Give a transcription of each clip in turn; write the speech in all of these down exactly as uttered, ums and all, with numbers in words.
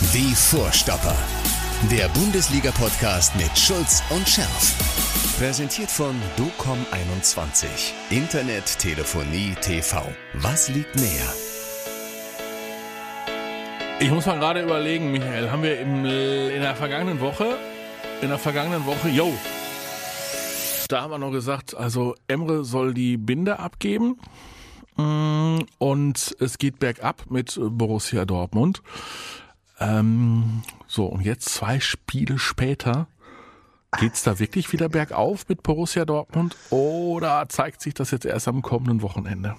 Die Vorstopper. Der Bundesliga-Podcast mit Schulz und Scherf. Präsentiert von docom einundzwanzig. Internet, Telefonie, T V. Was liegt näher? Ich muss mal gerade überlegen, Michael, haben wir im, in der vergangenen Woche, in der vergangenen Woche, yo, da haben wir noch gesagt, also Emre soll die Binde abgeben und es geht bergab mit Borussia Dortmund. Ähm, so, und jetzt zwei Spiele später, geht's da wirklich wieder bergauf mit Borussia Dortmund oder zeigt sich das jetzt erst am kommenden Wochenende?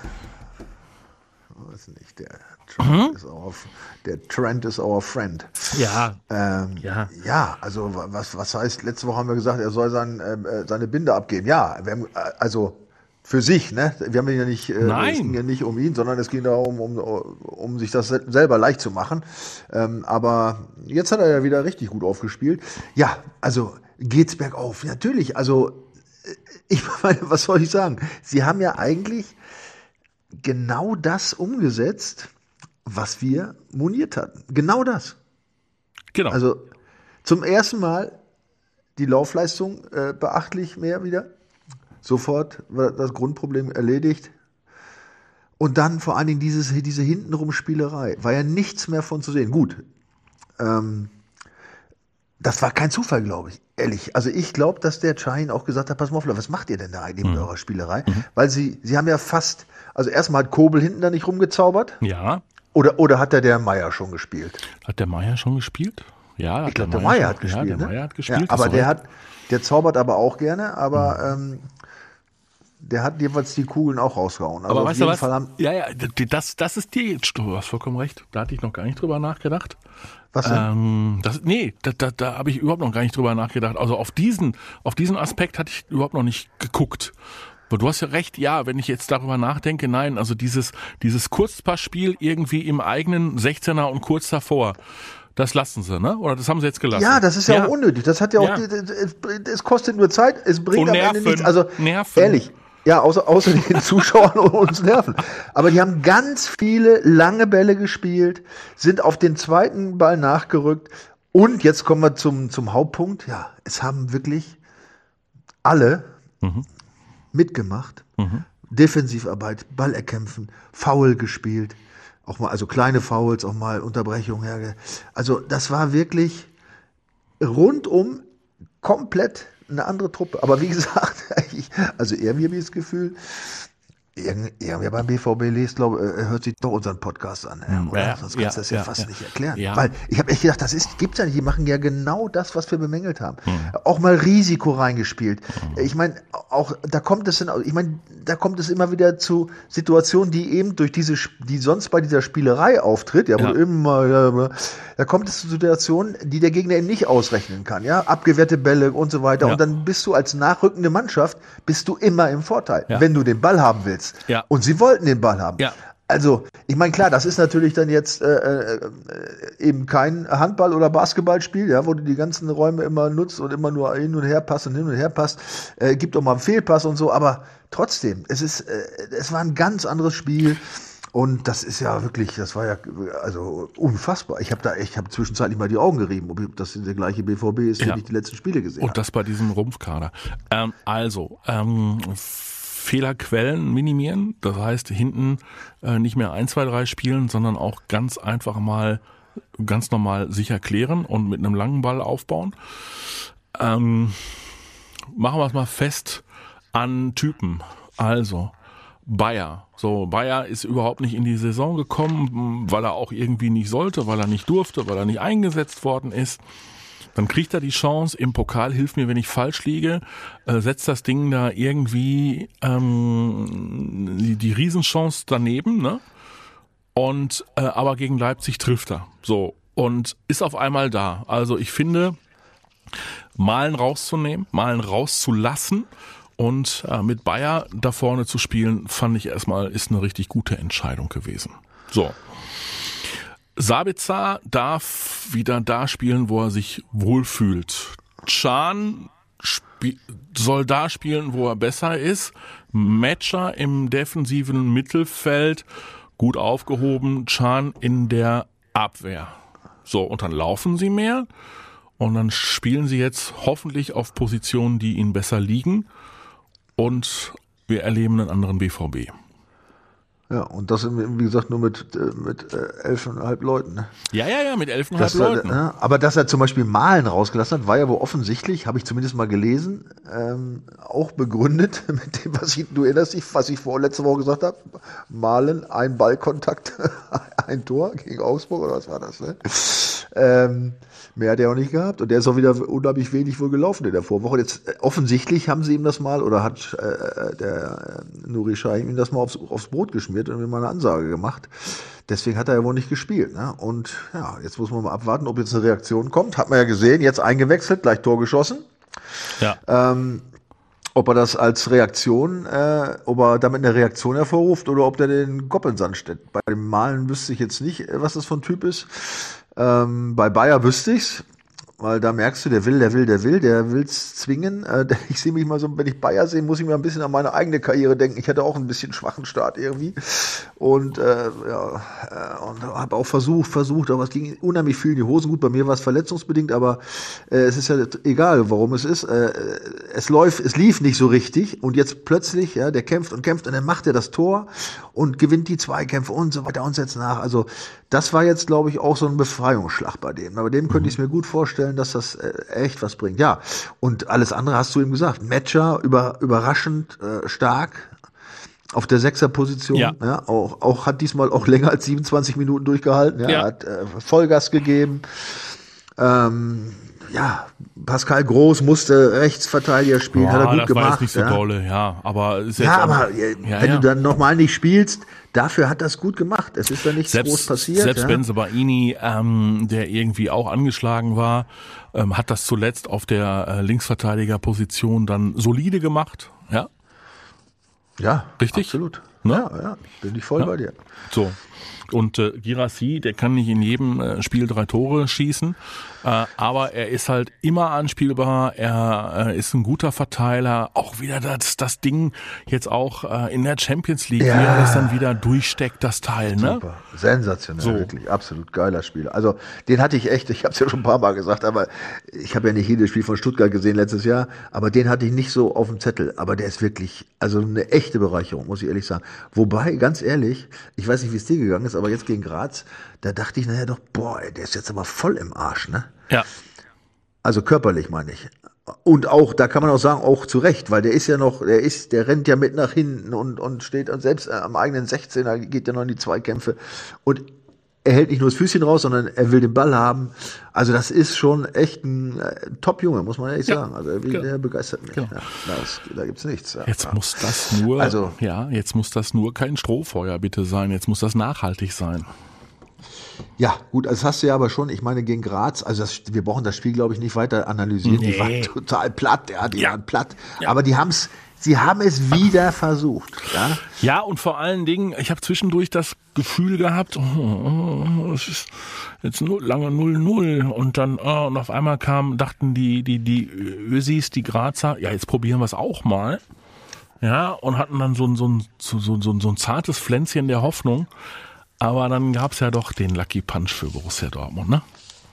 Ich weiß nicht, der Trend, mhm. ist our, der Trend is our friend. Ja. Ähm, ja. Ja, also was, was heißt, letzte Woche haben wir gesagt, er soll sein, äh, seine Binde abgeben. Ja, wir haben, also für sich, ne? Wir haben ihn ja nicht, äh, es ging ja nicht um ihn, sondern es ging darum, um, um sich das selber leicht zu machen. Ähm, aber jetzt hat er ja wieder richtig gut aufgespielt. Ja, also geht's bergauf. Natürlich, also ich meine, was soll ich sagen? Sie haben ja eigentlich genau das umgesetzt, was wir moniert hatten. Genau das. Genau. Also zum ersten Mal die Laufleistung äh, beachtlich mehr wieder. Sofort war das Grundproblem erledigt. Und dann vor allen Dingen dieses, diese hintenrum Spielerei. War ja nichts mehr von zu sehen. Gut. Ähm, das war kein Zufall, glaube ich. Ehrlich. Also ich glaube, dass der Chahin auch gesagt hat, pass mal auf, was macht ihr denn da eigentlich mhm. mit eurer Spielerei? Mhm. Weil sie, sie haben ja fast, also erstmal hat Kobel hinten da nicht rumgezaubert. Ja. Oder, oder hat der der Meier schon gespielt? Hat der Meier schon gespielt? Ja, ich glaube, der Meier hat gespielt. Ja, der ne? Meier hat gespielt. Ja, aber der hat, der zaubert aber auch gerne, aber mhm. ähm, der hat jeweils die Kugeln auch rausgehauen. Also aber auf weißt jeden du was? Fall haben, ja, ja, das, das ist die, du hast vollkommen recht. Da hatte ich noch gar nicht drüber nachgedacht. Was denn? Ähm, das, nee, da, da, da habe ich überhaupt noch gar nicht drüber nachgedacht. Also auf diesen, auf diesen Aspekt hatte ich überhaupt noch nicht geguckt. Aber du hast ja recht, ja, wenn ich jetzt darüber nachdenke, nein, also dieses, dieses Kurzpassspiel irgendwie im eigenen sechzehner und kurz davor, das lassen sie, ne? Oder das haben sie jetzt gelassen? Ja, das ist ja, ja. auch unnötig. Das hat ja auch, ja. es, es kostet nur Zeit, es bringt und am Nerven, Ende nichts. Also Nerven. Ehrlich. Ja, außer, außer den Zuschauern und uns nerven. Aber die haben ganz viele lange Bälle gespielt, sind auf den zweiten Ball nachgerückt. Und jetzt kommen wir zum, zum Hauptpunkt. Ja, es haben wirklich alle mhm. mitgemacht. Mhm. Defensivarbeit, Ball erkämpfen, Foul gespielt. Auch mal, also kleine Fouls, auch mal Unterbrechungen. Ja. Also das war wirklich rundum komplett eine andere Truppe. Aber wie gesagt, ich, also irgendwie habe ich das Gefühl, irgendwer beim B V B liest, glaube er hört sich doch unseren Podcast an. Ja, oder? Ja, Sonst kannst ja, du das ja, ja fast ja. nicht erklären. Ja. Weil ich habe echt gedacht, das ist, gibt's ja nicht. Die machen ja genau das, was wir bemängelt haben. Hm. Auch mal Risiko reingespielt. Hm. Ich meine, auch da kommt es, in, ich meine, da kommt es immer wieder zu Situationen, die eben durch diese, die sonst bei dieser Spielerei auftritt, ja, wo ja. du immer, ja, da kommt es zu Situationen, die der Gegner eben nicht ausrechnen kann, ja, abgewehrte Bälle und so weiter. Ja. Und dann bist du als nachrückende Mannschaft, bist du immer im Vorteil, ja. wenn du den Ball haben willst. Ja. Und sie wollten den Ball haben. Ja. Also, ich meine, klar, das ist natürlich dann jetzt äh, äh, eben kein Handball- oder Basketballspiel, ja, wo du die ganzen Räume immer nutzt und immer nur hin und her passt und hin und her passt. Äh, gibt auch mal einen Fehlpass und so, aber trotzdem, es ist, äh, es war ein ganz anderes Spiel. Und das ist ja wirklich, das war ja also unfassbar. Ich habe da, ich habe zwischenzeitlich mal die Augen gerieben, ob das der gleiche B V B ist, den ja. ich die letzten Spiele gesehen habe. Und das bei diesem Rumpfkader. Ähm, also, ähm, Fehlerquellen minimieren, das heißt hinten äh, nicht mehr eins, zwei, drei spielen, sondern auch ganz einfach mal ganz normal sicher klären und mit einem langen Ball aufbauen. Ähm, machen wir es mal fest an Typen. Also Bayer. So, Bayer ist überhaupt nicht in die Saison gekommen, weil er auch irgendwie nicht sollte, weil er nicht durfte, weil er nicht eingesetzt worden ist. Dann kriegt er die Chance, im Pokal, hilf mir, wenn ich falsch liege, äh, setzt das Ding da irgendwie ähm, die, die Riesenchance daneben, ne? Und äh, aber gegen Leipzig trifft er. So, und ist auf einmal da. Also ich finde, Malen rauszunehmen, Malen rauszulassen und äh, mit Bayer da vorne zu spielen, fand ich erstmal, ist eine richtig gute Entscheidung gewesen. So. Sabitzer darf wieder da spielen, wo er sich wohlfühlt. Can sp- soll da spielen, wo er besser ist. Metscher im defensiven Mittelfeld, gut aufgehoben. Can in der Abwehr. So, und dann laufen sie mehr und dann spielen sie jetzt hoffentlich auf Positionen, die ihnen besser liegen und wir erleben einen anderen B V B. Ja, und das, wie gesagt, nur mit, mit elfeinhalb Leuten. Ne? Ja, ja, ja, mit elfeinhalb Das, Leuten. Äh, aber dass er zum Beispiel Malen rausgelassen hat, war ja wohl offensichtlich, habe ich zumindest mal gelesen, ähm, auch begründet mit dem, was ich, du erinnerst dich, was ich vor letzte Woche gesagt habe, Malen, ein Ballkontakt, ein Tor gegen Augsburg, oder was war das, ne? Ähm, mehr hat er auch nicht gehabt und der ist auch wieder unheimlich wenig wohl gelaufen in der Vorwoche. Jetzt äh, offensichtlich haben sie ihm das mal, oder hat äh, der äh, Nuri Sahin ihm das mal aufs, aufs Brot geschmiert und mir mal eine Ansage gemacht. Deswegen hat er ja wohl nicht gespielt. Ne? Und ja, jetzt muss man mal abwarten, ob jetzt eine Reaktion kommt. Hat man ja gesehen, jetzt eingewechselt, gleich Tor geschossen. Ja. Ähm, ob er das als Reaktion, äh, ob er damit eine Reaktion hervorruft oder ob der den Kopf in den Sand steckt. Bei dem Malen wüsste ich jetzt nicht, was das für ein Typ ist. Ähm, bei Bayer wüsste ich's, weil da merkst du, der will, der will, der will, der will's zwingen. Äh, ich sehe mich mal so, wenn ich Bayer sehe, muss ich mir ein bisschen an meine eigene Karriere denken. Ich hatte auch ein bisschen schwachen Start irgendwie und äh, ja äh, und habe auch versucht, versucht, aber es ging unheimlich viel in die Hosen. Gut, bei mir war es verletzungsbedingt, aber äh, es ist ja egal, warum es ist. Äh, es läuft, es lief nicht so richtig und jetzt plötzlich, ja, der kämpft und kämpft und dann macht er das Tor und gewinnt die Zweikämpfe und so weiter und setzt nach. Also das war jetzt, glaube ich, auch so ein Befreiungsschlag bei dem. Aber dem könnte ich es mir gut vorstellen, dass das äh, echt was bringt. Ja, und alles andere hast du ihm gesagt. Matcher, über, überraschend äh, stark auf der Sechserposition. Ja. Ja, auch, auch hat diesmal auch länger als siebenundzwanzig Minuten durchgehalten. Ja, Ja. hat äh, Vollgas gegeben. Ähm, ja, Pascal Groß musste Rechtsverteidiger spielen, Ja, hat er gut das gemacht. war jetzt nicht so ja. dolle, ja. Aber ist jetzt Ja, auch, aber äh, ja, wenn ja. du dann nochmal nicht spielst, dafür hat das gut gemacht. Es ist da nichts selbst, groß passiert. Selbst ja. Bensebaini, ähm, der irgendwie auch angeschlagen war, ähm, hat das zuletzt auf der äh, Linksverteidigerposition dann solide gemacht. Ja, Ja, Richtig? absolut. Ne? Ja, ja, bin ich voll Ja. bei dir. so. Und äh, Girassi, der kann nicht in jedem äh, Spiel drei Tore schießen, äh, aber er ist halt immer anspielbar, er äh, ist ein guter Verteiler, auch wieder das, das Ding jetzt auch äh, in der Champions League, Ja. wie er das dann wieder durchsteckt, das Teil, ne? Super, sensationell, So. wirklich, absolut geiler Spieler. Also den hatte ich echt, ich habe es ja schon ein paar Mal gesagt, aber ich habe ja nicht jedes Spiel von Stuttgart gesehen letztes Jahr, aber den hatte ich nicht so auf dem Zettel. Aber der ist wirklich, also eine echte Bereicherung, muss ich ehrlich sagen. Wobei, ganz ehrlich, ich weiß nicht, wie es dir gegangen ist, aber jetzt gegen Graz, da dachte ich nachher doch, boah, ey, der ist jetzt aber voll im Arsch, ne? Ja. Also körperlich meine ich. Und auch, da kann man auch sagen, auch zu Recht, weil der ist ja noch, der ist, der rennt ja mit nach hinten und, und steht und selbst am eigenen sechzehner geht ja noch in die Zweikämpfe und er hält nicht nur das Füßchen raus, sondern er will den Ball haben. Also das ist schon echt ein äh, Top-Junge, muss man ehrlich Ja, sagen. Also genau. der begeistert mich. Genau. Ja, das, da gibt's nichts. Ja. Jetzt muss das nur, Also- ja, jetzt muss das nur kein Strohfeuer bitte sein. Jetzt muss das nachhaltig sein. Ja, gut, das hast du ja aber schon, ich meine, gegen Graz, also das, wir brauchen das Spiel, glaube ich, nicht weiter analysieren. Die Nee. waren total platt, ja, die Ja. waren platt. Aber die haben's, sie haben es wieder versucht, ja. Ja, und vor allen Dingen, ich habe zwischendurch das Gefühl gehabt, oh, oh, es ist jetzt null, lange null null und dann oh, und auf einmal kam, dachten die die die Ösis, die Grazer, ja, jetzt probieren wir es auch mal. Ja, und hatten dann so ein so ein so so so, so ein zartes Pflänzchen der Hoffnung, aber dann gab's ja doch den Lucky Punch für Borussia Dortmund, ne?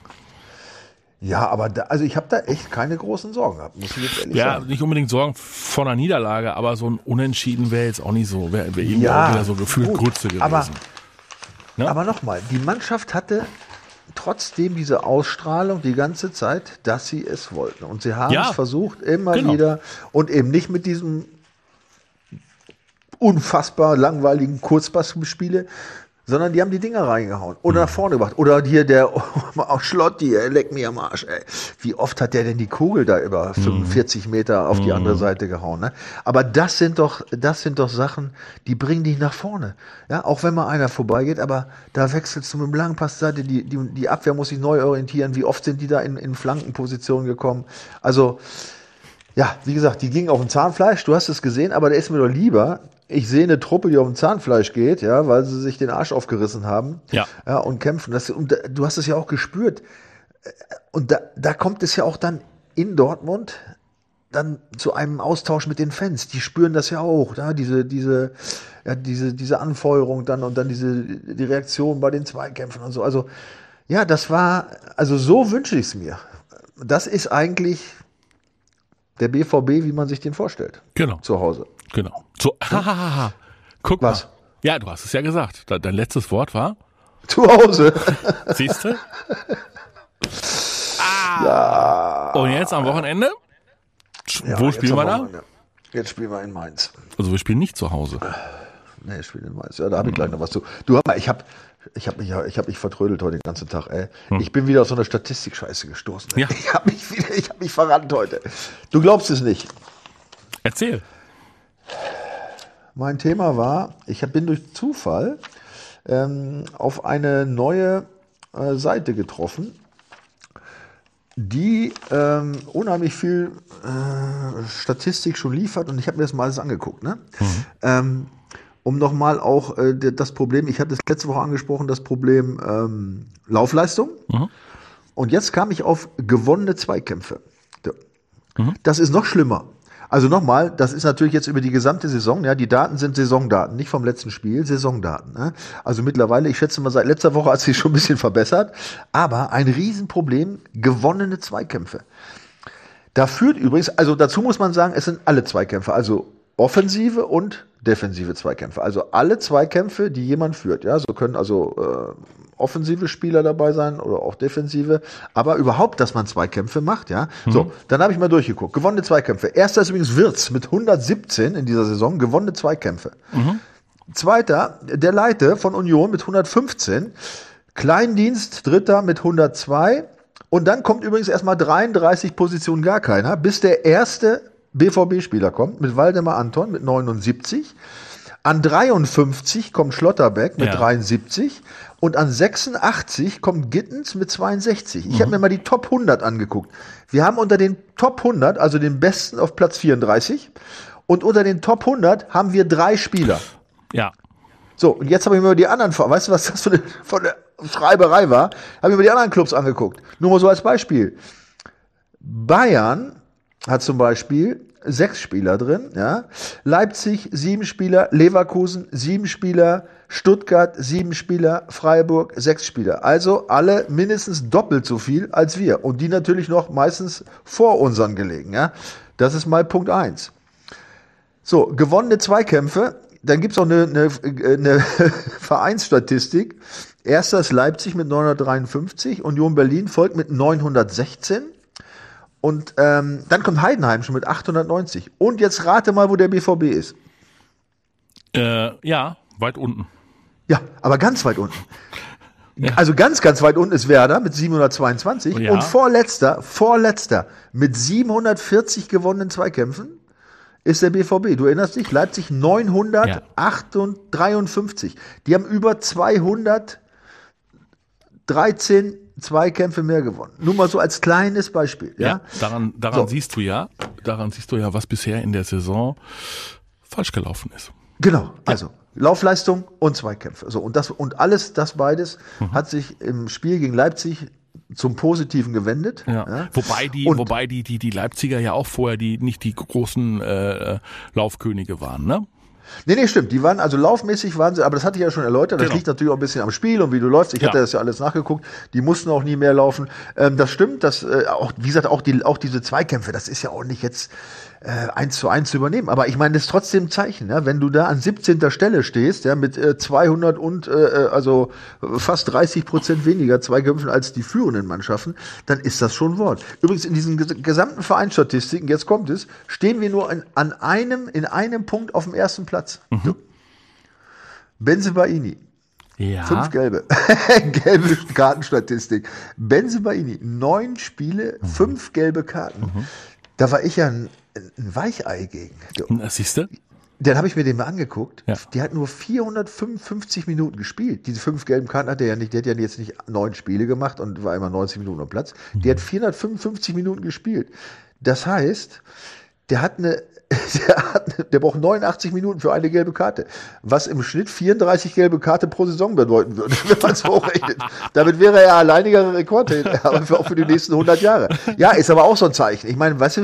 Ja, aber da, also ich habe da echt keine großen Sorgen gehabt, muss ich jetzt ehrlich Ja, sagen. nicht unbedingt Sorgen vor einer Niederlage, aber so ein Unentschieden wäre jetzt auch nicht so, wäre wär irgendwie Ja, auch wieder so gefühlt gut, Grütze gewesen. aber- Ja? Aber nochmal, die Mannschaft hatte trotzdem diese Ausstrahlung die ganze Zeit, dass sie es wollten. Und sie haben Ja, es versucht, immer genau. wieder. Und eben nicht mit diesem unfassbar langweiligen Kurzpassspiele, sondern die haben die Dinger reingehauen oder nach vorne gebracht. Oder hier der auch Schlotti, ey, leck mir am Arsch. Ey. Wie oft hat der denn die Kugel da über fünfundvierzig Meter auf die andere Seite gehauen? Ne? Aber das sind doch, das sind doch Sachen, die bringen dich nach vorne. Ja, auch wenn mal einer vorbeigeht, aber da wechselst du mit dem langen Passseite, die, die, die Abwehr muss sich neu orientieren. Wie oft sind die da in, in Flankenpositionen gekommen? Also, ja, wie gesagt, die gingen auf dem Zahnfleisch, du hast es gesehen, aber der ist mir doch lieber. Ich sehe eine Truppe, die auf dem Zahnfleisch geht, ja, weil sie sich den Arsch aufgerissen haben, Ja. ja und kämpfen. Das, und da- du hast es ja auch gespürt. Und da, da kommt es ja auch dann in Dortmund dann zu einem Austausch mit den Fans. Die spüren das ja auch, ja, diese, diese, ja, diese, diese Anfeuerung dann und dann diese, die Reaktion bei den Zweikämpfen und so. Also, Ja, das war, also so wünsche ich es mir. Das ist eigentlich der B V B, wie man sich den vorstellt. Genau. Zu Hause. Genau. So, hahaha. Guck Was? mal. Ja, du hast es ja gesagt. Dein letztes Wort war? Zu Hause. Siehst du? Ah. Ja. Und jetzt am Wochenende? Ja, Wo spielen wir da? Wochenende. Jetzt spielen wir in Mainz. Also wir spielen nicht zu Hause. Nee, ich spiele in Mainz. Ja, da habe ich gleich noch was zu. Du, hör mal, ich habe ich hab mich, ich hab mich vertrödelt heute den ganzen Tag. Ey. Hm. Ich bin wieder auf so eine Statistik-Scheiße gestoßen. Ey. Ja. Ich habe mich wieder, ich habe mich verrannt heute. Du glaubst es nicht. Erzähl. Mein Thema war, ich bin durch Zufall ähm, auf eine neue äh, Seite getroffen, die ähm, unheimlich viel äh, Statistik schon liefert, und ich habe mir das mal alles angeguckt. Ne? Mhm. Ähm, um nochmal auch äh, das Problem, ich hatte es letzte Woche angesprochen, das Problem ähm, Laufleistung. Mhm. Und jetzt kam ich auf gewonnene Zweikämpfe. Mhm. Das ist noch schlimmer. Also nochmal, das ist natürlich jetzt über die gesamte Saison, ja, die Daten sind Saisondaten, nicht vom letzten Spiel, Saisondaten. Ne? Also mittlerweile, ich schätze mal, seit letzter Woche hat sich schon ein bisschen verbessert, aber ein Riesenproblem, gewonnene Zweikämpfe. Da führt übrigens, also dazu muss man sagen, es sind alle Zweikämpfe, also offensive und defensive Zweikämpfe. Also alle Zweikämpfe, die jemand führt, ja, so können also äh, offensive Spieler dabei sein oder auch defensive, aber überhaupt, dass man Zweikämpfe macht, ja. Mhm. So, dann habe ich mal durchgeguckt. Gewonnene Zweikämpfe. Erster ist übrigens Wirtz mit hundertsiebzehn in dieser Saison, gewonnene Zweikämpfe. Mhm. Zweiter, der Leite von Union mit hundertfünfzehn. Kleindienst, Dritter mit hundertzwei. Und dann kommt übrigens erstmal dreiunddreißig Positionen gar keiner, bis der erste B V B-Spieler kommt, mit Waldemar Anton mit neunundsiebzig. An dreiundfünfzig kommt Schlotterbeck mit ja. dreiundsiebzig. Und an sechsundachtzig kommt Gittens mit zweiundsechzig. Ich mhm. habe mir mal die Top hundert angeguckt. Wir haben unter den Top hundert, also den besten, auf Platz vierunddreißig. Und unter den Top hundert haben wir drei Spieler. Ja. So, und jetzt habe ich mir die anderen, weißt du, was das für eine, für eine Schreiberei war? Habe ich mir die anderen Clubs angeguckt. Nur mal so als Beispiel. Bayern hat zum Beispiel sechs Spieler drin, ja. Leipzig sieben Spieler, Leverkusen sieben Spieler, Stuttgart sieben Spieler, Freiburg sechs Spieler. Also alle mindestens doppelt so viel als wir. Und die natürlich noch meistens vor unseren gelegen, ja. Das ist mal Punkt eins. So, gewonnene Zweikämpfe. Dann gibt's auch eine, eine, eine Vereinsstatistik. Erster ist Leipzig mit neunhundertdreiundfünfzig, Union Berlin folgt mit neunhundertsechzehn. Und ähm, dann kommt Heidenheim schon mit achthundertneunzig. Und jetzt rate mal, wo der B V B ist. Äh, ja, weit unten. Ja, aber ganz weit unten. Ja. Also ganz, ganz weit unten ist Werder mit siebenhundertzweiundzwanzig. Ja. Und vorletzter, vorletzter mit siebenhundertvierzig gewonnenen Zweikämpfen ist der B V B. Du erinnerst dich? Leipzig neunhundertdreiundfünfzig. Die haben über zweihundertdreizehn Zweikämpfe mehr gewonnen. Nur mal so als kleines Beispiel. Ja, ja daran, daran so. siehst du ja, daran siehst du ja, was bisher in der Saison falsch gelaufen ist. Genau, ja. Also Laufleistung und Zweikämpfe. So, und das, und alles, das beides mhm. hat sich im Spiel gegen Leipzig zum Positiven gewendet. Ja. Ja. Wobei die, und, wobei die, die, die Leipziger ja auch vorher die, nicht die großen äh, Laufkönige waren, ne? Nee, nee, stimmt. Die waren, also laufmäßig waren sie, aber das hatte ich ja schon erläutert. Das genau. liegt natürlich auch ein bisschen am Spiel und wie du läufst. Ich ja. hatte das ja alles nachgeguckt. Die mussten auch nie mehr laufen. Ähm, das stimmt, dass äh, auch, wie gesagt, auch die, auch diese Zweikämpfe, das ist ja auch nicht jetzt äh, eins zu eins zu übernehmen. Aber ich meine, das ist trotzdem ein Zeichen, ja? Wenn du da an siebzehnter Stelle stehst, ja, mit äh, zweihundert und äh, also fast dreißig Prozent weniger Zweikämpfen als die führenden Mannschaften, dann ist das schon ein Wort. Übrigens in diesen ges- gesamten Vereinsstatistiken, jetzt kommt es, stehen wir nur in, an einem, in einem Punkt auf dem ersten Platz. Mhm. Bensebaini. Ja. Fünf gelbe. Gelbe Kartenstatistik. Bensebaini. Neun Spiele, mhm. fünf gelbe Karten. Mhm. Da war ich ja ein, ein Weichei gegen. Das siehst du? Dann habe ich mir den mal angeguckt. Ja. Die hat nur vierhundertfünfundfünfzig Minuten gespielt. Diese fünf gelben Karten hat er ja nicht. Der hat ja jetzt nicht neun Spiele gemacht und war immer neunzig Minuten am Platz. Mhm. Die hat vierhundertfünfundfünfzig Minuten gespielt. Das heißt, der hat eine Der, hat, der braucht neunundachtzig Minuten für eine gelbe Karte, was im Schnitt vierunddreißig gelbe Karte pro Saison bedeuten würde, wenn man es hochrechnet. Damit wäre er ja alleiniger Rekordhändler, aber für, auch für die nächsten hundert Jahre. Ja, ist aber auch so ein Zeichen. Ich meine, weißt du,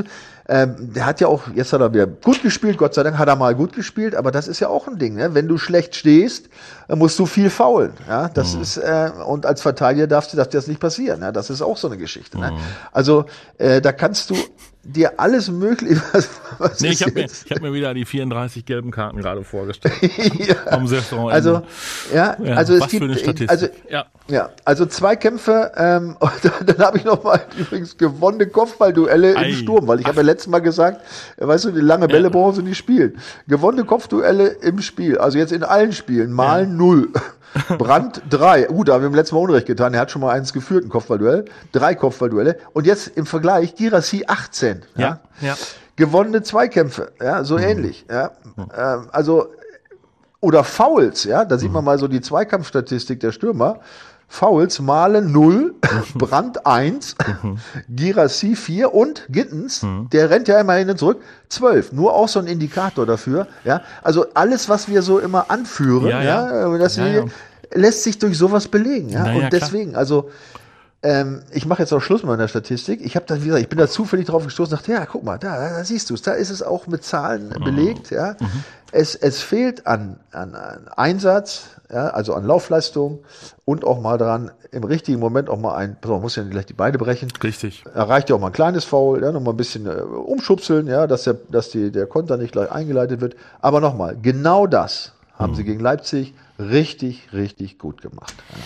Ähm, der hat ja auch, jetzt hat er wieder gut gespielt, Gott sei Dank hat er mal gut gespielt, aber das ist ja auch ein Ding, ne? Wenn du schlecht stehst, dann musst du viel faulen, ja, das mhm. ist, äh, und als Verteidiger darfst du, darf dir das nicht passieren, ja? Das ist auch so eine Geschichte, ne? Mhm. Also, äh, da kannst du dir alles mögliche, was, was nee, ich habe mir, ich hab mir wieder die vierunddreißig gelben Karten gerade vorgestellt. ja. Also, ja, ja, also es gibt, also, ja. ja, also Zweikämpfe, ähm, und dann habe ich noch mal übrigens gewonnene Kopfballduelle Ei. im Sturm, weil ich habe ja letztes Mal gesagt, weißt du, die lange Bälle ja. brauchen sie nicht spielen. Gewonnene Kopfduelle im Spiel, also jetzt in allen Spielen, mal ja. null. Brandt drei. Gut, da haben wir im letzten Mal Unrecht getan. Er hat schon mal eins geführt, ein Kopfballduell. Drei Kopfballduelle. Und jetzt im Vergleich Girassi achtzehn. Ja, ja. ja. Gewonnene Zweikämpfe. Ja, so mhm. ähnlich. Ja. Mhm. Ähm, also, oder Fouls. Ja, da sieht man mal so die Zweikampfstatistik der Stürmer. Fouls Malen null, Brandt eins, mhm. Girassi vier und Gittens, mhm. der rennt ja immer hin und zurück, zwölf. Nur auch so ein Indikator dafür. Ja, also alles, was wir so immer anführen, ja, ja. ja das ja, ja. lässt sich durch sowas belegen. Ja, Na, und ja, deswegen, klar. also ähm, ich mache jetzt auch Schluss mit meiner Statistik. Ich habe da, wie gesagt, ich bin da zufällig drauf gestoßen, dachte, ja, guck mal, da, da siehst du es, da ist es auch mit Zahlen mhm. belegt. Ja, mhm. es, es fehlt an, an, an Einsatz. Ja, also an Laufleistung und auch mal dran, im richtigen Moment auch mal ein, man muss ja gleich die Beine brechen. Richtig. Da reicht ja auch mal ein kleines Foul, ja, noch mal ein bisschen äh, umschubseln, ja, dass der, dass die, der Konter nicht gleich eingeleitet wird. Aber nochmal, genau das haben mhm. sie gegen Leipzig richtig, richtig gut gemacht. Ja.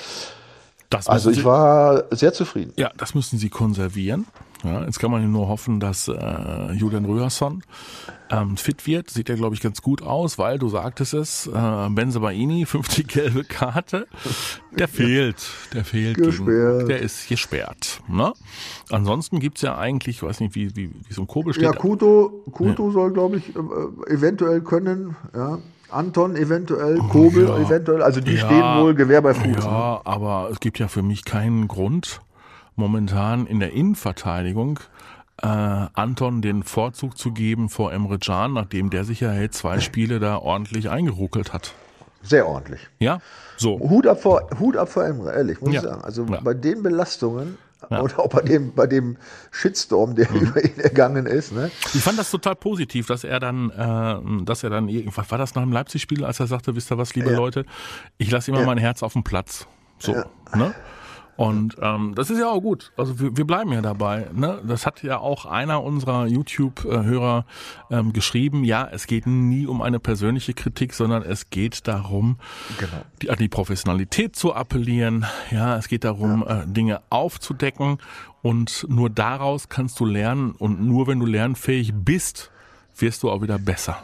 Das also ich sie, war sehr zufrieden. Ja, das müssen sie konservieren. Ja, jetzt kann man ja nur hoffen, dass äh, Julian Röhrson ähm, fit wird. Sieht ja, glaube ich, ganz gut aus, weil du sagtest es, äh, Bensebaini, fünfte gelbe Karte, der fehlt. Der fehlt. Gegen, der ist gesperrt. Ne? Ansonsten gibt's ja eigentlich, ich weiß nicht, wie, wie, wie so ein Kobel steht. Ja, Kuto, Kuto ja. soll, glaube ich, eventuell können, ja. Anton eventuell, Kobel ja, eventuell, also die ja, stehen wohl Gewehr bei Fuß. Ja, ne? aber es gibt ja für mich keinen Grund, momentan in der Innenverteidigung äh, Anton den Vorzug zu geben vor Emre Can, nachdem der sich ja hey, zwei Spiele da ordentlich eingeruckelt hat. Sehr ordentlich. Ja, so. Hut ab vor, Hut ab vor Emre, ehrlich, muss ja. ich sagen. Also ja. bei den Belastungen, ja. oder auch bei dem, bei dem Shitstorm, der mhm. über ihn ergangen ist. Ne? Ich fand das total positiv, dass er dann, äh, dass er dann, was war das nach dem Leipzig-Spiel, als er sagte, wisst ihr was, liebe ja. Leute, ich lasse immer ja. mein Herz auf dem Platz. So, ja. ne? Und ähm, das ist ja auch gut. Also wir, wir bleiben ja dabei. Ne? Das hat ja auch einer unserer YouTube-Hörer ähm, geschrieben. Ja, es geht nie um eine persönliche Kritik, sondern es geht darum, genau. die, an die Professionalität zu appellieren. Ja, es geht darum, ja. äh, Dinge aufzudecken. Und nur daraus kannst du lernen. Und nur wenn du lernfähig bist, wirst du auch wieder besser.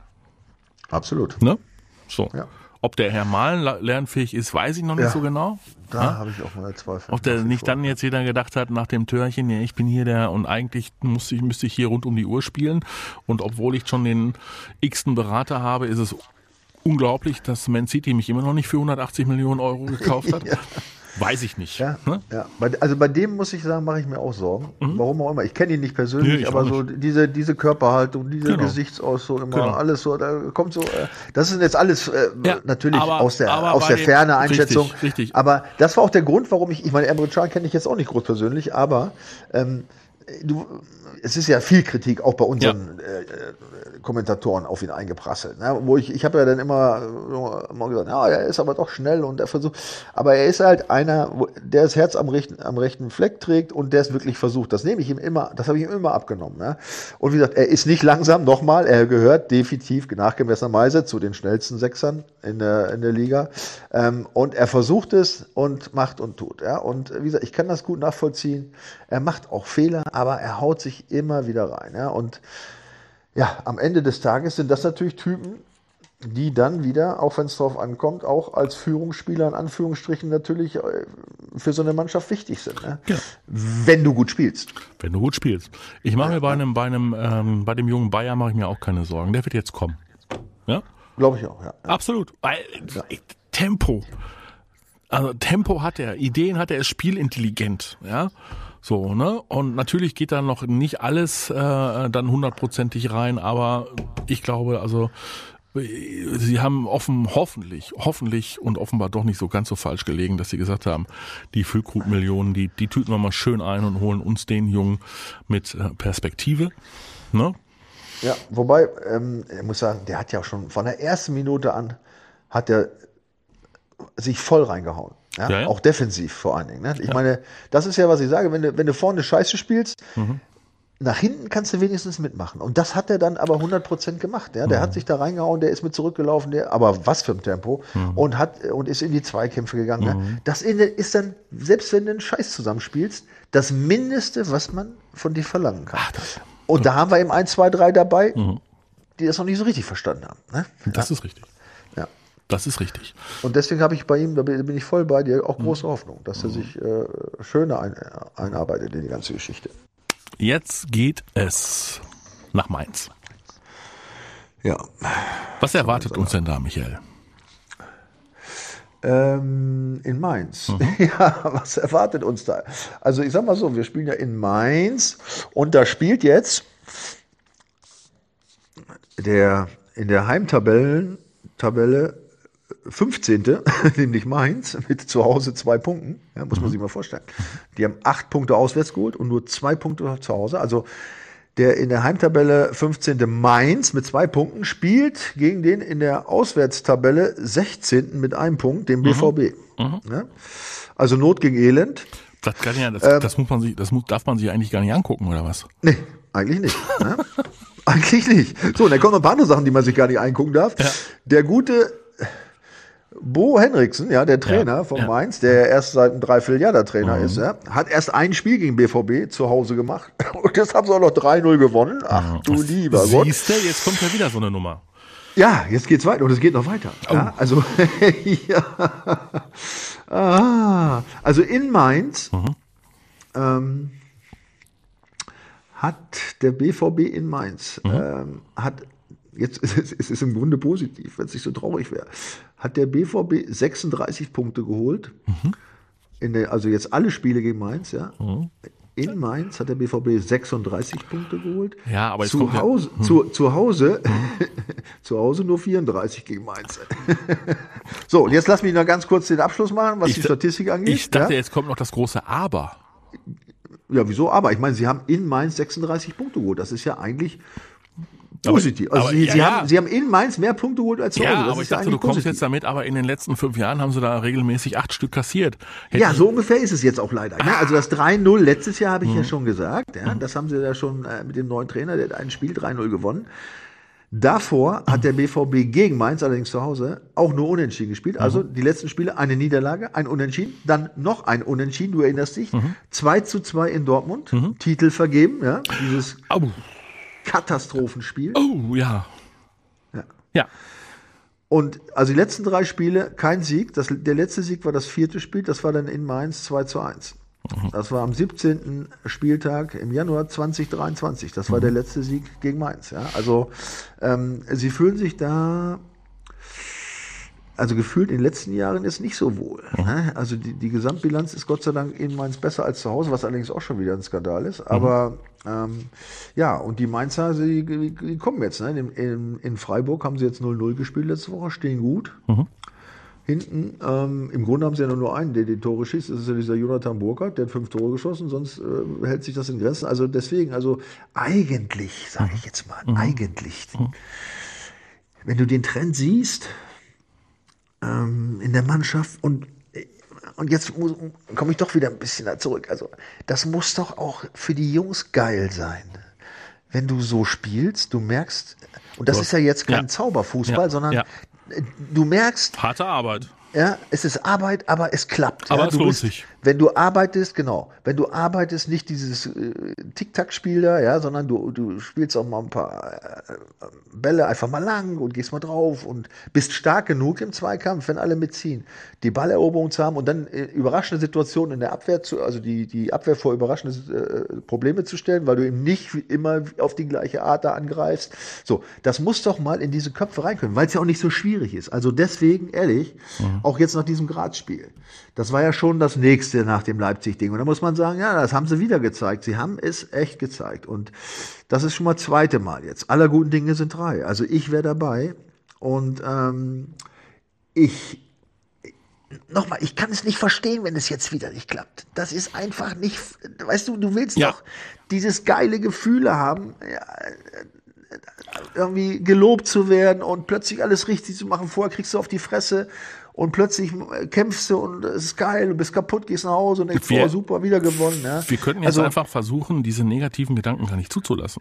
Absolut. Ne? So. Ja. Ob der Herr Mahlen lernfähig ist, weiß ich noch nicht ja, so genau. Da ja? habe ich auch mal Zweifel. Ob der nicht dann jetzt jeder gedacht hat nach dem Törchen, ja, ich bin hier der und eigentlich muss ich, müsste ich hier rund um die Uhr spielen. Und obwohl ich schon den x-ten Berater habe, ist es unglaublich, dass Man City mich immer noch nicht für hundertachtzig Millionen Euro gekauft hat. ja. Weiß ich nicht. Ja, ne? ja. Also bei dem muss ich sagen, mache ich mir auch Sorgen. Mhm. Warum auch immer. Ich kenne ihn nicht persönlich, nee, aber so nicht. diese diese Körperhaltung, diese genau. Gesichtsausdruck, immer genau. alles so, da kommt so. Äh, das sind jetzt alles äh, ja, natürlich aber, aus der aus der Ferne Einschätzung. Richtig, richtig. Aber das war auch der Grund, warum ich, ich meine, Emre Can kenne ich jetzt auch nicht groß persönlich, aber ähm, du, es ist ja viel Kritik auch bei unseren ja. äh, Kommentatoren auf ihn eingeprasselt. Ne? Wo ich, ich habe ja dann immer, immer gesagt, ja, er ist aber doch schnell und er versucht. Aber er ist halt einer, der das Herz am rechten, am rechten Fleck trägt und der es wirklich versucht. Das nehme ich ihm immer, das habe ich ihm immer abgenommen. Ne? Und wie gesagt, er ist nicht langsam, nochmal, er gehört definitiv nachgemessenerweise zu den schnellsten Sechsern in der, in der Liga. Ähm, und er versucht es und macht und tut. Ja? Und wie gesagt, ich kann das gut nachvollziehen. Er macht auch Fehler, aber er haut sich immer wieder rein. Ja? Und ja, am Ende des Tages sind das natürlich Typen, die dann wieder, auch wenn es drauf ankommt, auch als Führungsspieler in Anführungsstrichen natürlich für so eine Mannschaft wichtig sind. Ne? Ja. Wenn du gut spielst. Wenn du gut spielst. Ich mache mir bei einem, bei einem, ähm, bei dem jungen Bayer mache ich mir auch keine Sorgen. Der wird jetzt kommen. Ja? Glaube ich auch, ja. ja. Absolut. Weil, ja. Tempo. Also Tempo hat er, Ideen hat er, ist spielintelligent, ja. So, ne? Und natürlich geht da noch nicht alles äh, dann hundertprozentig rein, aber ich glaube, also sie haben offen, hoffentlich, hoffentlich und offenbar doch nicht so ganz so falsch gelegen, dass sie gesagt haben, die Füllkrug-Millionen, die, die tüten wir mal schön ein und holen uns den Jungen mit Perspektive. Ne? Ja, wobei, ähm, ich muss sagen, der hat ja auch schon von der ersten Minute an, hat er sich voll reingehauen. Ja? Ja, ja. Auch defensiv vor allen Dingen. Ne? Ich Ja. meine, das ist ja, was ich sage, wenn du, wenn du vorne Scheiße spielst, Mhm. nach hinten kannst du wenigstens mitmachen. Und das hat er dann aber hundert Prozent gemacht. Ja? Der Mhm. hat sich da reingehauen, der ist mit zurückgelaufen, der, aber was für ein Tempo. Mhm. Und hat und ist in die Zweikämpfe gegangen. Mhm. Ne? Das ist dann, selbst wenn du einen Scheiß zusammenspielst, das Mindeste, was man von dir verlangen kann. Ach, das, Und da haben wir eben ein, zwei, drei dabei, Mhm. die das noch nicht so richtig verstanden haben. Ne? das ist richtig. Ja. Das ist richtig. Und deswegen habe ich bei ihm, da bin ich voll bei dir, auch große Hoffnung, dass er sich äh, schöner ein, einarbeitet in die ganze Geschichte. Jetzt geht es nach Mainz. Ja. Was erwartet uns denn da, Michael? Ähm, in Mainz. Mhm. Ja, was erwartet uns da? Also ich sag mal so, wir spielen ja in Mainz und da spielt jetzt der in der Heimtabellen Tabelle fünfzehnte nämlich Mainz, mit zu Hause zwei Punkten. Ja, muss man sich mal vorstellen. Die haben acht Punkte auswärts geholt und nur zwei Punkte zu Hause. Also der in der Heimtabelle fünfzehnte Mainz mit zwei Punkten spielt gegen den in der Auswärtstabelle sechzehnten mit einem Punkt, den B V B. Mhm. Ja? Also Not gegen Elend. Das, kann ja, das, Ähm, das, muss man sich, das muss, darf man sich eigentlich gar nicht angucken, oder was? Nee, eigentlich nicht. Ne? Eigentlich nicht. So, und dann kommen noch ein paar andere Sachen, die man sich gar nicht angucken darf. Ja. Der gute Bo Henriksen, ja, der Trainer Ja, von ja. Mainz, der erst seit einem Dreivierteljahr der Trainer Mhm. ist, ja, hat erst ein Spiel gegen B V B zu Hause gemacht. Und jetzt haben sie auch noch drei null gewonnen. Ach du lieber Gott. Siehst du, jetzt kommt ja wieder so eine Nummer. Ja, jetzt geht's weiter und es geht noch weiter. Ja, also, ja. Ah, also in Mainz Mhm. ähm, hat der B V B in Mainz, Mhm. ähm, hat, jetzt ist es, es ist im Grunde positiv, wenn es nicht so traurig wäre, hat der B V B sechsunddreißig Punkte geholt. Mhm. In der, also jetzt alle Spiele gegen Mainz, ja. Mhm. In Mainz hat der B V B sechsunddreißig Punkte geholt. Ja, aber jetzt zu kommt ja- Hause, zu, zu Hause, zu Hause nur vierunddreißig gegen Mainz. So, und jetzt lass mich noch ganz kurz den Abschluss machen, was Ich die da- Statistik angeht. Ich dachte, ja? jetzt kommt noch das große Aber. Ja, wieso? Aber ich meine, sie haben in Mainz sechsunddreißig Punkte geholt. Das ist ja eigentlich Aber- positiv. Also aber- sie, ja, sie, ja. Haben, sie haben in Mainz mehr Punkte geholt als zu Hause. Ja, Das aber ist ich ja dachte, du eigentlich kommst positiv. jetzt damit, aber in den letzten fünf Jahren haben sie da regelmäßig acht Stück kassiert. Hätten Ja, sie- so ungefähr ist es jetzt auch leider. Ne? Also das drei null letztes Jahr habe ich Mhm. ja schon gesagt. Ja? Das haben sie ja schon äh, mit dem neuen Trainer, der hat ein Spiel drei null gewonnen. Davor hat der B V B gegen Mainz, allerdings zu Hause, auch nur unentschieden gespielt. Also Mhm. die letzten Spiele eine Niederlage, ein Unentschieden, dann noch ein Unentschieden, du erinnerst dich. Mhm. zwei zu zwei in Dortmund, Titel vergeben, ja? Dieses Au. Katastrophenspiel. Oh, ja. Ja. Ja. Und also die letzten drei Spiele, kein Sieg. Das, der letzte Sieg war das vierte Spiel, das war dann in Mainz zwei zu eins. Das war am siebzehnten Spieltag im Januar zweitausenddreiundzwanzig. Das war der letzte Sieg gegen Mainz. Ja. Also ähm, sie fühlen sich da, also gefühlt in den letzten Jahren ist nicht so wohl. Ne? Also die, die Gesamtbilanz ist Gott sei Dank in Mainz besser als zu Hause, was allerdings auch schon wieder ein Skandal ist. Aber ähm, ja, und die Mainzer, sie, die, die kommen jetzt. Ne? In, in, in Freiburg haben sie jetzt null null gespielt letzte Woche, stehen gut. Mhm. Hinten, ähm, im Grunde haben sie ja nur einen, der die Tore schießt. Das ist ja dieser Jonathan Burkhardt, der hat fünf Tore geschossen, sonst äh, hält sich das in Grenzen. Also deswegen, also eigentlich, sage ich jetzt mal, Mhm. eigentlich, wenn du den Trend siehst ähm, in der Mannschaft und und jetzt komme ich doch wieder ein bisschen da zurück. Also das muss doch auch für die Jungs geil sein, wenn du so spielst. Du merkst, und das Du ist ja jetzt kein ja. Zauberfußball, Ja. sondern Ja. du merkst, Harte Arbeit. ja, es ist Arbeit, aber es klappt. Aber ja, es du lohnt bist, sich. Wenn du arbeitest, genau, wenn du arbeitest, nicht dieses äh, Tic-Tac-Spiel da, ja, sondern du, du spielst auch mal ein paar äh, Bälle einfach mal lang und gehst mal drauf und bist stark genug im Zweikampf, wenn alle mitziehen, die Balleroberung zu haben und dann äh, überraschende Situationen in der Abwehr zu, also die, die Abwehr vor überraschende äh, Probleme zu stellen, weil du eben nicht immer auf die gleiche Art da angreifst. So, das muss doch mal in diese Köpfe rein können, weil es ja auch nicht so schwierig ist. Also deswegen, ehrlich, Mhm. auch jetzt nach diesem Graz-Spiel. Das war ja schon das nächste nach dem Leipzig-Ding. Und da muss man sagen, ja, das haben sie wieder gezeigt. Sie haben es echt gezeigt. Und das ist schon mal das zweite Mal jetzt. Aller guten Dinge sind drei. Also ich wäre dabei. Und ähm, ich, nochmal, ich kann es nicht verstehen, wenn es jetzt wieder nicht klappt. Das ist einfach nicht, weißt du, du willst Ja. doch dieses geile Gefühle haben, ja, irgendwie gelobt zu werden und plötzlich alles richtig zu machen. Vorher kriegst du auf die Fresse und plötzlich kämpfst du und es ist geil, du bist kaputt, gehst nach Hause und denkst, Wir- oh, super, wieder gewonnen. Ja. Wir könnten jetzt Also, einfach versuchen, diese negativen Gedanken gar nicht zuzulassen.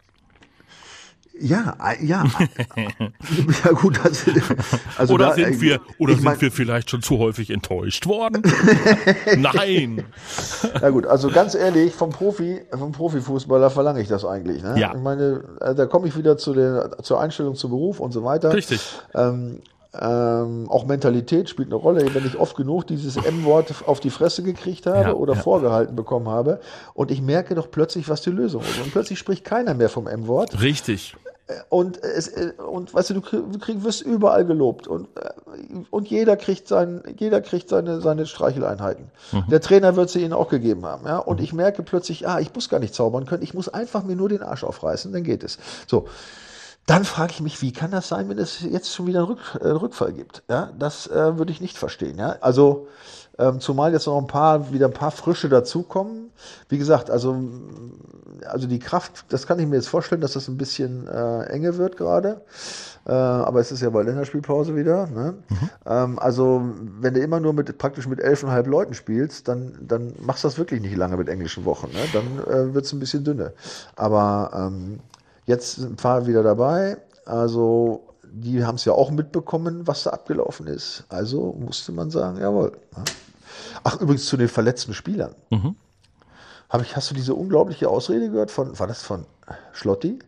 Ja, äh, ja. Ja gut, das, also oder da, sind wir, oder ich sind mein, wir vielleicht schon zu häufig enttäuscht worden? Nein. Ja gut, also ganz ehrlich, vom Profi, vom Profifußballer verlange ich das eigentlich. Ne? Ja. Ich meine, äh, da komme ich wieder zu der, zur Einstellung zum Beruf und so weiter. Richtig. Ähm, ähm, auch Mentalität spielt eine Rolle. Wenn ich oft genug dieses M-Wort auf die Fresse gekriegt habe Ja, oder ja. vorgehalten bekommen habe und ich merke doch plötzlich, was die Lösung ist. Und plötzlich spricht keiner mehr vom M-Wort. Richtig. Und es und weißt du, du krieg, du krieg, wirst überall gelobt und und jeder kriegt sein, jeder kriegt seine seine Streicheleinheiten. Mhm. Der Trainer wird sie ihnen auch gegeben haben, ja. Und mhm. ich merke plötzlich, ah, ich muss gar nicht zaubern können, ich muss einfach mir nur den Arsch aufreißen, dann geht es. So. Dann frage ich mich, wie kann das sein, wenn es jetzt schon wieder einen Rück, äh, Rückfall gibt? Ja, das äh, würde ich nicht verstehen. Ja, also ähm, zumal jetzt noch ein paar wieder ein paar Frische dazukommen. Wie gesagt, also also die Kraft, das kann ich mir jetzt vorstellen, dass das ein bisschen äh, enge wird gerade. Äh, aber es ist ja bei Länderspielpause wieder. Ne? Mhm. Ähm, also wenn du immer nur mit praktisch mit elfeinhalb Leuten spielst, dann dann machst du das wirklich nicht lange mit englischen Wochen. Ne? Dann äh, wird es ein bisschen dünne. Aber ähm, jetzt sind ein paar wieder dabei, also die haben es ja auch mitbekommen, was da abgelaufen ist. Also musste man sagen, jawohl. Ach, übrigens zu den verletzten Spielern. Mhm. Hab ich, hast du diese unglaubliche Ausrede gehört von, war das von Schlotti?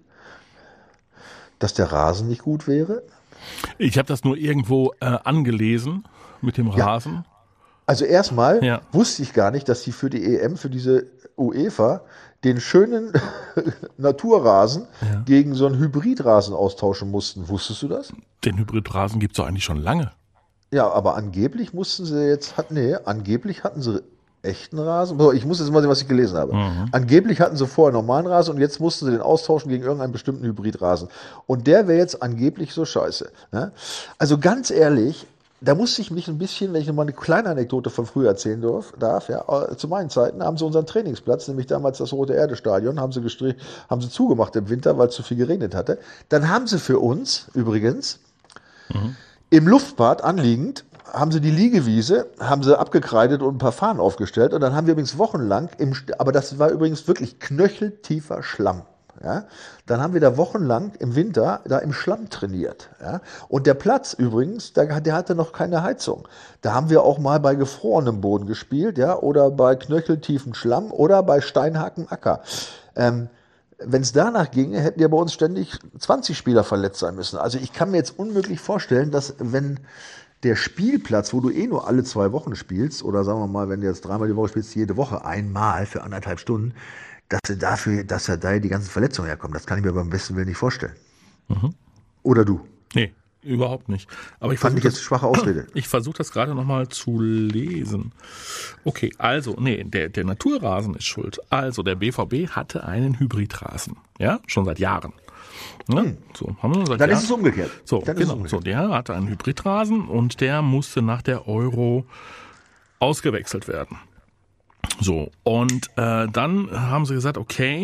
Dass der Rasen nicht gut wäre? Ich habe das nur irgendwo äh, angelesen mit dem Rasen. Ja. Also erstmal ja. wusste ich gar nicht, dass die für die E M, für diese UEFA, den schönen Naturrasen ja. gegen so einen Hybridrasen austauschen mussten. Wusstest du das? Den Hybridrasen gibt es doch eigentlich schon lange. Ja, aber angeblich mussten sie jetzt, hat, nee, angeblich hatten sie echten Rasen. Ich muss jetzt mal sehen, was ich gelesen habe. Mhm. Angeblich hatten sie vorher normalen Rasen und jetzt mussten sie den austauschen gegen irgendeinen bestimmten Hybridrasen. Und der wäre jetzt angeblich so scheiße. Ne? Also ganz ehrlich, da musste ich mich ein bisschen, wenn ich nochmal eine kleine Anekdote von früher erzählen darf, darf ja, zu meinen Zeiten haben sie unseren Trainingsplatz, nämlich damals das Rote Erde Stadion, haben sie gestrich, haben sie zugemacht im Winter, weil es zu viel geregnet hatte. Dann haben sie für uns übrigens mhm. im Luftbad anliegend, haben sie die Liegewiese, haben sie abgekreidet und ein paar Fahnen aufgestellt und dann haben wir übrigens wochenlang, im, aber das war übrigens wirklich knöcheltiefer Schlamm. Ja, dann haben wir da wochenlang im Winter da im Schlamm trainiert. Ja, und der Platz übrigens, der, der hatte noch keine Heizung. Da haben wir auch mal bei gefrorenem Boden gespielt, ja, oder bei knöcheltiefem Schlamm oder bei steinhartem Acker. Ähm, Wenn es danach ginge, hätten ja bei uns ständig zwanzig Spieler verletzt sein müssen. Also ich kann mir jetzt unmöglich vorstellen, dass wenn der Spielplatz, wo du eh nur alle zwei Wochen spielst, oder sagen wir mal, wenn du jetzt dreimal die Woche spielst, jede Woche einmal für anderthalb Stunden, dass er dafür, dass er da die ganzen Verletzungen herkommen. Das kann ich mir beim besten Willen nicht vorstellen. Mhm. Oder du? Nee, überhaupt nicht. Aber ich fand ich das, jetzt schwache Ausrede. Ich versuche das gerade nochmal zu lesen. Okay, also, nee, der, der Naturrasen ist schuld. Also, der B V B hatte einen Hybridrasen. Ja, schon seit Jahren. Ne? Hm. So, haben wir seit Dann Jahren. ist es umgekehrt. So, Dann genau. Ist es umgekehrt. So, der hatte einen Hybridrasen und der musste nach der Euro ausgewechselt werden. So, und äh, dann haben sie gesagt, okay,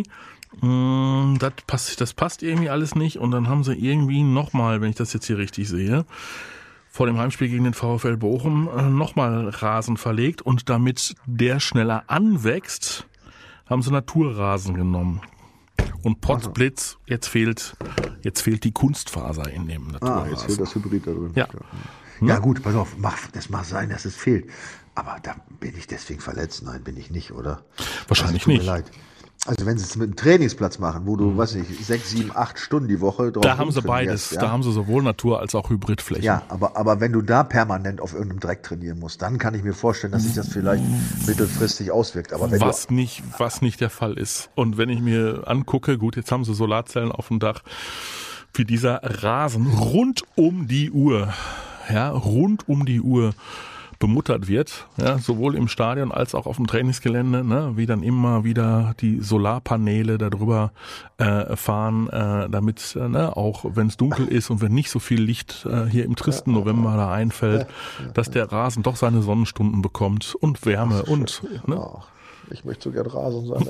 mh, das passt, das passt irgendwie alles nicht. Und dann haben sie irgendwie nochmal, wenn ich das jetzt hier richtig sehe, vor dem Heimspiel gegen den VfL Bochum äh, nochmal Rasen verlegt. Und damit der schneller anwächst, haben sie Naturrasen genommen. Und Potzblitz, jetzt fehlt, jetzt fehlt die Kunstfaser in dem Naturrasen. Ah, jetzt fehlt das Hybrid da drin. Ja. Ja gut, pass auf, mach, das mag sein, dass es fehlt. Aber da bin ich deswegen verletzt? Nein, bin ich nicht, oder? Wahrscheinlich also, tut nicht. Mir leid. Also wenn sie es mit einem Trainingsplatz machen, wo du, mhm. weiß nicht, sechs, sieben, acht Stunden die Woche drauf Da haben sie beides. Ja? Da haben sie sowohl Natur- als auch Hybridflächen. Ja, aber, aber wenn du da permanent auf irgendeinem Dreck trainieren musst, dann kann ich mir vorstellen, dass sich das vielleicht mittelfristig auswirkt. Aber wenn was, du, nicht, was nicht der Fall ist. Und wenn ich mir angucke, gut, jetzt haben sie Solarzellen auf dem Dach, wie dieser Rasen rund um die Uhr, ja, rund um die Uhr bemuttert wird, ja, sowohl im Stadion als auch auf dem Trainingsgelände, ne, wie dann immer wieder die Solarpaneele darüber äh, fahren, äh, damit äh, ne, auch wenn es dunkel ist und wenn nicht so viel Licht äh, hier im tristen November da einfällt, dass der Rasen doch seine Sonnenstunden bekommt und Wärme Ach, und ne? Ach, ich möchte so gern Rasen sein,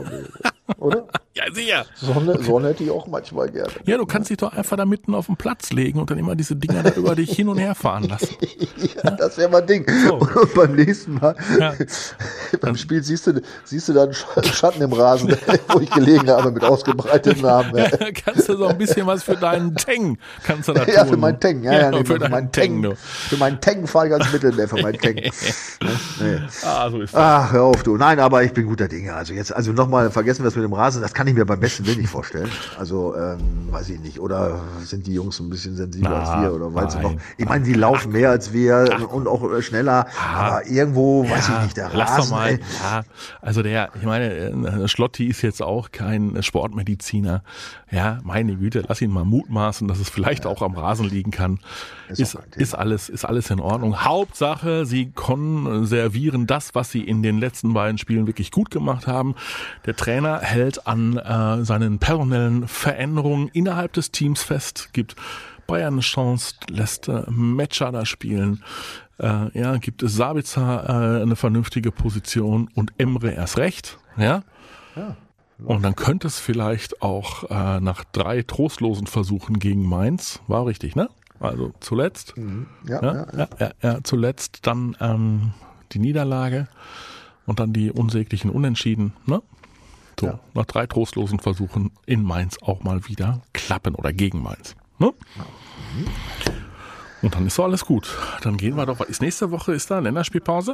oder? Ja, sicher. Sonne, Sonne hätte ich auch manchmal gerne. Ja, du kannst dich doch einfach da mitten auf den Platz legen und dann immer diese Dinger da über dich hin und her fahren lassen. Ja, das wäre mein Ding. So. Und beim nächsten Mal, ja. beim Spiel siehst du, siehst du da einen Schatten im Rasen, wo ich gelegen habe mit ausgebreiteten Armen. Ja, kannst du so ein bisschen was für deinen Teng kannst du da tun. Ja, für meinen Teng. Ja, ja, nee, für, für meinen Teng. Teng für meinen Teng fahre ich ans Mittelmeer, für meinen Teng. Nee. Ah, so ist das. Ach, hör auf, du. Nein, aber ich bin guter Dinge. Also jetzt, also nochmal, vergessen wir das mit dem Rasen, das kann ich mir beim besten Willen nicht vorstellen. Also, ähm, weiß ich nicht. Oder sind die Jungs ein bisschen sensibler Na, als wir? Oder weißt du noch? nein. Ich meine, die laufen mehr als wir Ach, und auch äh, schneller. Ah, aber irgendwo, ja, weiß ich nicht, der lass Rasen. Doch mal, ey. ja, also der, ich meine, Schlotti ist jetzt auch kein Sportmediziner. Ja, meine Güte, lass ihn mal mutmaßen, dass es vielleicht ja. auch am Rasen liegen kann. Ist, ist, ist alles, ist alles in Ordnung. Hauptsache, sie konservieren das, was sie in den letzten beiden Spielen wirklich gut gemacht haben. Der Trainer hält an äh, seinen personellen Veränderungen innerhalb des Teams fest, gibt Bayern eine Chance, lässt äh, Metscher da spielen, äh, ja, gibt es Sabitzer äh, eine vernünftige Position und Emre erst recht, ja. ja. Und dann könnte es vielleicht auch äh, nach drei trostlosen Versuchen gegen Mainz, war richtig, ne? Also zuletzt, mhm. ja, ja, ja, ja. Ja, ja, zuletzt dann ähm, die Niederlage und dann die unsäglichen Unentschieden, ne? So, ja. nach drei trostlosen Versuchen in Mainz auch mal wieder klappen oder gegen Mainz. Ne? Mhm. Und dann ist so alles gut. Dann gehen wir doch. Ist nächste Woche ist da Länderspielpause?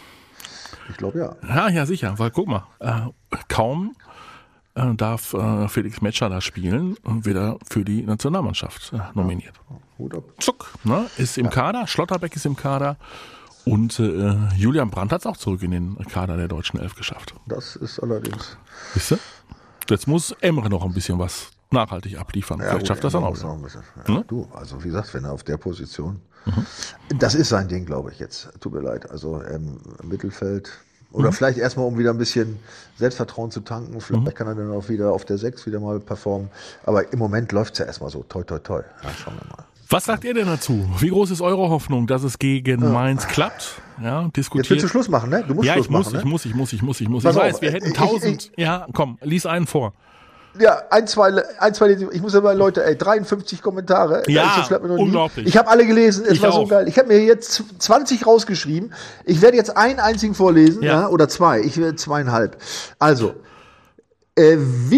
Ich glaube ja. Ja, ja sicher, weil guck mal, äh, kaum äh, darf äh, Felix Metscher da spielen und wieder für die Nationalmannschaft äh, nominiert. Ja. Hut ab. Zuck, ne? Ist im ja. Kader, Schlotterbeck ist im Kader. Und äh, Julian Brandt hat es auch zurück in den Kader der deutschen Elf geschafft. Das ist allerdings. Siehst du? Jetzt muss Emre noch ein bisschen was nachhaltig abliefern. Ja, Vielleicht gut, schafft das Emre auch. muss noch. noch ein bisschen. Ja, hm? Du, also wie gesagt, wenn er auf der Position. Mhm. Das ist sein Ding, glaube ich jetzt. Tut mir leid. Also ähm, Mittelfeld. Oder mhm. vielleicht erstmal, um wieder ein bisschen Selbstvertrauen zu tanken. Vielleicht mhm. kann er dann auch wieder auf der sechs wieder mal performen. Aber im Moment läuft es ja erstmal so. Toi, toi, toi. Ja, schauen wir mal. Was sagt ihr denn dazu? Wie groß ist eure Hoffnung, dass es gegen ja. Mainz klappt? Ja, diskutiert. Jetzt willst du Schluss machen, ne? Du musst ja, Schluss ich muss, machen, ich ne? muss, ich muss, ich muss, ich muss. Pass ich weiß, auf, wir hätten ich, tausend. Ich, ja, komm, lies einen vor. Ja, ein, zwei, ein, zwei, ich muss aber Leute, ey, dreiundfünfzig Kommentare. Ja, das mir noch nie. unglaublich. Ich habe alle gelesen, es ich war auch. so geil. Ich habe mir jetzt zwanzig rausgeschrieben. Ich werde jetzt einen einzigen vorlesen, ja. Ja, oder zwei. Ich werde zweieinhalb. Also, äh, wie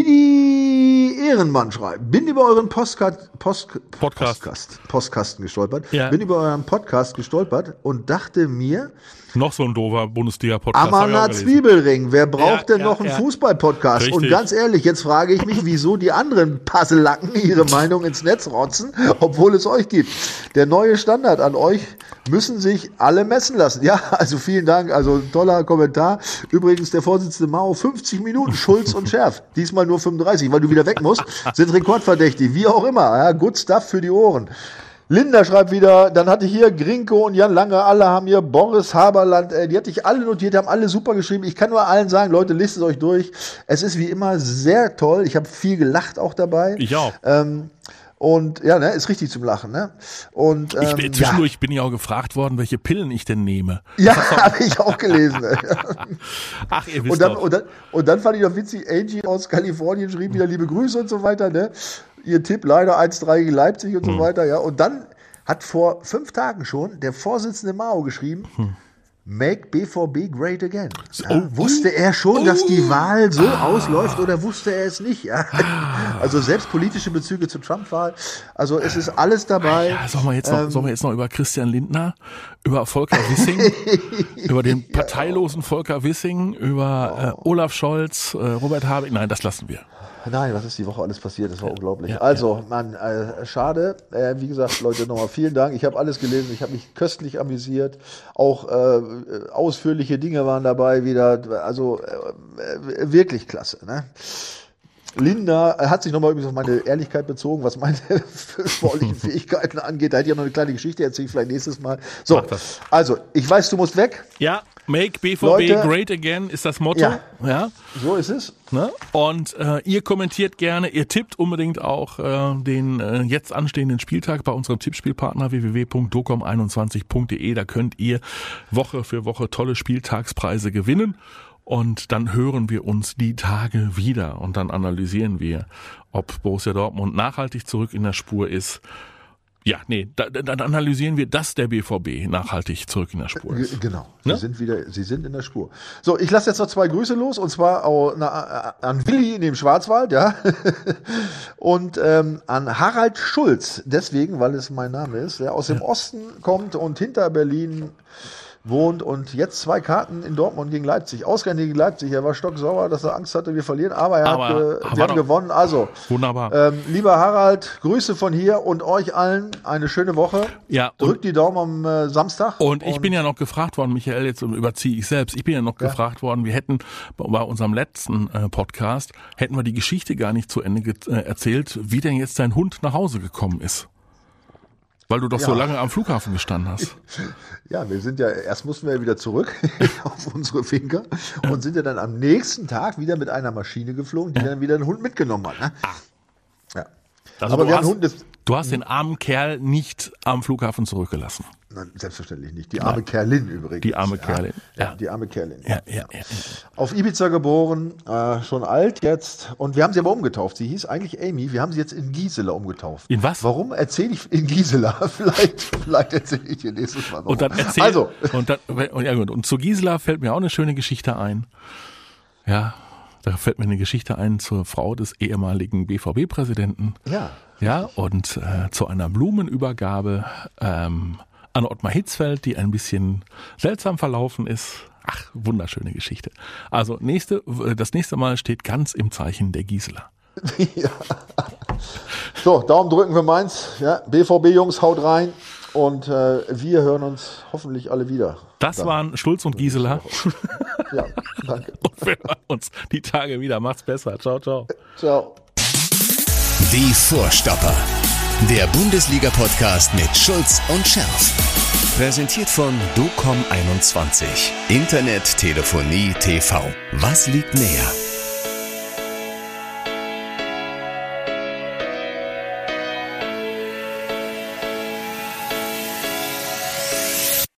die Ehrenmann schreibt, bin über euren Postcard, Post, Podcast. Postcast, Postkasten gestolpert, ja. bin über euren Podcast gestolpert und dachte mir, noch so ein doofer Bundesliga-Podcast. Ammerner Zwiebelring, wer braucht ja, denn ja, noch einen ja. Fußball-Podcast? Und ganz ehrlich, jetzt frage ich mich, wieso die anderen Passelacken ihre Meinung ins Netz rotzen, obwohl es euch gibt. Der neue Standard an euch müssen sich alle messen lassen. Ja, also vielen Dank, also toller Kommentar. Übrigens der Vorsitzende Mao, fünfzig Minuten, Schulz und Scherf. Diesmal nur fünfunddreißig, weil du wieder weg musst, sind rekordverdächtig, wie auch immer. Ja, good stuff für die Ohren. Linda schreibt wieder, dann hatte ich hier Grinko und Jan Lange, alle haben hier Boris Haberland, äh, die hatte ich alle notiert, haben alle super geschrieben. Ich kann nur allen sagen, Leute, listet euch durch. Es ist wie immer sehr toll. Ich habe viel gelacht auch dabei. Ich auch. Ähm, und ja, ne, ist richtig zum Lachen, ne? Und ähm, ich, zwischendurch ja. bin ich auch gefragt worden, welche Pillen ich denn nehme. Ja, habe ich auch gelesen. Ach, ihr wisst und dann, doch. Und dann, und dann fand ich noch witzig, Angie aus Kalifornien schrieb wieder liebe Grüße und so weiter, ne? Ihr Tipp leider eins drei gegen Leipzig und hm. so weiter, ja. Und dann hat vor fünf Tagen schon der Vorsitzende Mao geschrieben, hm. Make B V B great again. Ja, oh, wusste er schon, oh, dass die Wahl so ah, ausläuft oder wusste er es nicht? Ja. Ah, also selbst politische Bezüge zur Trump-Wahl. Also es ist alles dabei. Ja, sollen wir jetzt noch, ähm, sollen wir jetzt noch über Christian Lindner, über Volker Wissing, über den parteilosen Volker Wissing, über äh, Olaf Scholz, äh, Robert Habeck? Nein, das lassen wir. Nein, was ist die Woche alles passiert? Das war ja, unglaublich. Ja, also, ja. Mann, äh, schade. Äh, wie gesagt, Leute, nochmal vielen Dank. Ich habe alles gelesen. Ich habe mich köstlich amüsiert. Auch äh, ausführliche Dinge waren dabei wieder. Also äh, wirklich klasse. Ne? Linda hat sich nochmal übrigens auf meine Ehrlichkeit bezogen, was meine sportlichen Fähigkeiten angeht. Da hätte ich noch eine kleine Geschichte erzählt, vielleicht nächstes Mal. So, also, ich weiß, du musst weg. Ja, make B V B Leute, great again ist das Motto. Ja, ja. So ist es. Ne? Und äh, ihr kommentiert gerne, ihr tippt unbedingt auch äh, den äh, jetzt anstehenden Spieltag bei unserem Tippspielpartner w w w punkt docom einundzwanzig punkt de. Da könnt ihr Woche für Woche tolle Spieltagspreise gewinnen. Und dann hören wir uns die Tage wieder und dann analysieren wir, ob Borussia Dortmund nachhaltig zurück in der Spur ist. Ja, nee, da, dann analysieren wir, dass der B V B nachhaltig zurück in der Spur ist. Genau, sie ne? sind wieder, sie sind in der Spur. So, ich lasse jetzt noch zwei Grüße los, und zwar auch, na, an Willi in dem Schwarzwald, ja, und ähm, an Harald Schulz, deswegen, weil es mein Name ist, der aus dem ja. Osten kommt und hinter Berlin wohnt und jetzt zwei Karten in Dortmund gegen Leipzig. Ausgerechnet gegen Leipzig. Er war stocksauer, dass er Angst hatte, wir verlieren, aber er aber, hat, äh, wir haben gewonnen. Also, wunderbar. Ähm, lieber Harald, Grüße von hier und euch allen eine schöne Woche. Ja. Drückt die Daumen am äh, Samstag. Und ich und bin ja noch gefragt worden, Michael, jetzt überziehe ich selbst. Ich bin ja noch ja. gefragt worden, wir hätten bei unserem letzten äh, Podcast, hätten wir die Geschichte gar nicht zu Ende ge- äh, erzählt, wie denn jetzt dein Hund nach Hause gekommen ist. Weil du doch ja. so lange am Flughafen gestanden hast. Ja, wir sind ja, erst mussten wir ja wieder zurück auf unsere Finca und sind ja dann am nächsten Tag wieder mit einer Maschine geflogen, die dann wieder den Hund mitgenommen hat. Ne? Ja. Also Aber wir haben Hund ist, du hast den armen Kerl nicht am Flughafen zurückgelassen. Nein, selbstverständlich nicht. Die arme Nein. Kerlin übrigens. Die arme Kerlin. Ja, ja. Die arme Kerlin. Ja, ja, ja, ja. Auf Ibiza geboren, äh, schon alt jetzt. Und wir haben sie aber umgetauft. Sie hieß eigentlich Amy. Wir haben sie jetzt in Gisela umgetauft. In was? Warum erzähle ich in Gisela? vielleicht vielleicht erzähle ich dir nächstes Mal warum. Und dann erzähl, also. Und, dann, ja gut. Und zu Gisela fällt mir auch eine schöne Geschichte ein. Ja, da fällt mir eine Geschichte ein zur Frau des ehemaligen B V B-Präsidenten. Ja. Ja, und äh, zu einer Blumenübergabe ähm, an Ottmar Hitzfeld, die ein bisschen seltsam verlaufen ist. Ach, wunderschöne Geschichte. Also nächste, das nächste Mal steht ganz im Zeichen der Gisela. Ja. So, Daumen drücken für Mainz. Ja, B V B-Jungs, haut rein. Und äh, wir hören uns hoffentlich alle wieder. Das Dann. waren Schulz und Gisela. Ja, danke. Und wir hören uns die Tage wieder. Macht's besser. Ciao, ciao. Ciao. Die Vorstopper. Der Bundesliga-Podcast mit Schulz und Scherf. Präsentiert von docom einundzwanzig. Internet, Telefonie, T V. Was liegt näher?